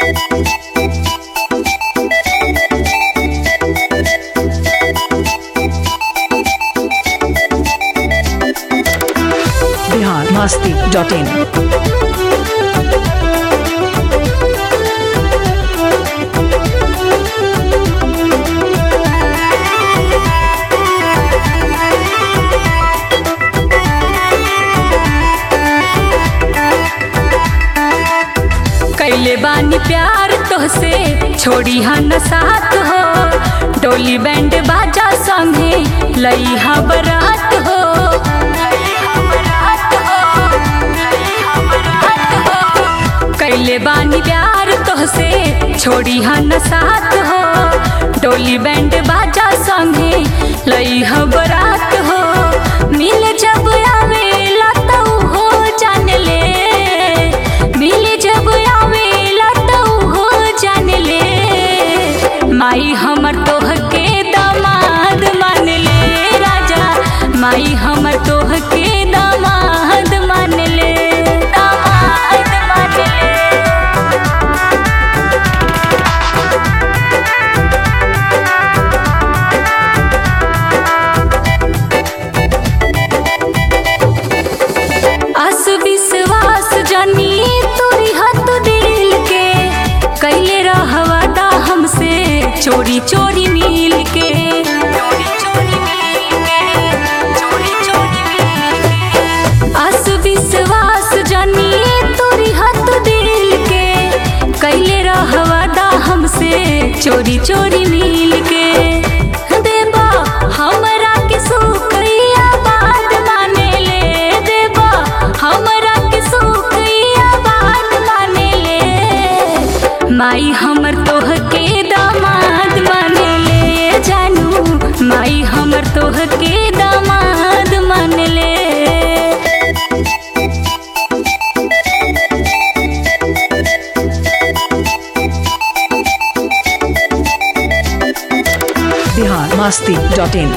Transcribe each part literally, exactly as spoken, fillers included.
Bihar Masti dot इन। कैले बानी प्यार तोहसे छोड़ी हन साथ हो, डोली बैंड बाजा संगे लई हा बरात हो। कैले बानी प्यार तोहसे छोड़ी हन साथ हो, डोली बैंड बाजा संगे लई हा बरात हो। मिल जब आवेला तो हो जान ले, मिल जब आवेला तो हो जान ले। माई हमर तोहके दामाद मान ले राजा, माई हमर तोहके दामाद मान ले, दामाद मान ले। आस विश्वास जानी तोरी हाथ दिल के, कैले रहवा दा हमसे चोरी चोरी मिल के, चोरी चोरी मिल के, चोरी चोरी मिल के। आस विश्वास जानी तोरी हाथ दिल के, कैले रहवा दा हमसे चोरी चोरी मिल के। देबा हमरा के सुखिया बात माने ले, देबा हमरा के सुखिया बात माने ले। माई हमर तोहके दामाद माने ले जानू, माई हमर तोहके दामाद मान ले। बिहार मस्ती डॉट इन।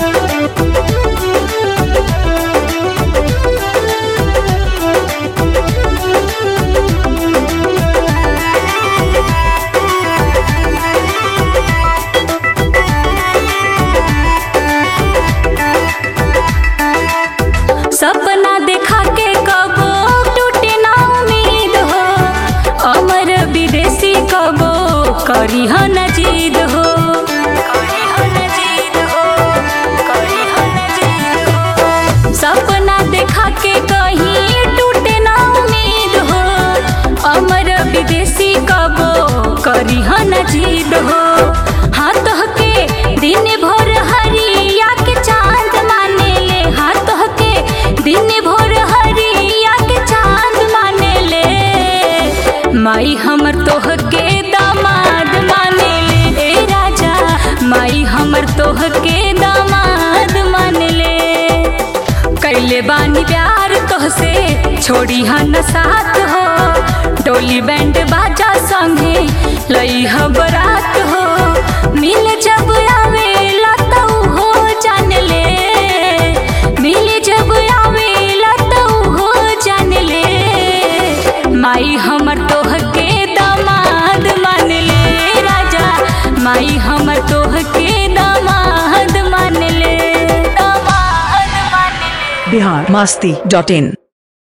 सपना देखा के कबो टूटे ना उम्मीद हो, अमर विदेशी कबो करी ह न जीद हो, करी ह न जीद हो, करी ह न जीद हो। सपना देखा के कहीं टूटे ना उम्मीद हो, अमर विदेशी कबो करी ह न जीद हो। हाथ के दिन भर हरिया के चांद माने ले, हाथ के दिन भर हरिया के चांद माने ले। माई हमर तोहके दामाद माने ले ए राजा, माई हमर तोहके दामाद मान ले। कैले बानी प्यार तोहसे छोड़ी हन साथ हो, डोली बैंड बाजा संगे लई हा बरात हो। मिल जब आवेला तो हो जान ले, मिल जब आवेला तो हो जान ले। माई हमर तोहके दामाद मान ले राजा, माई हमर तोहके दामाद मान ले, दामाद मान ले। बिहार मस्ती डॉट इन।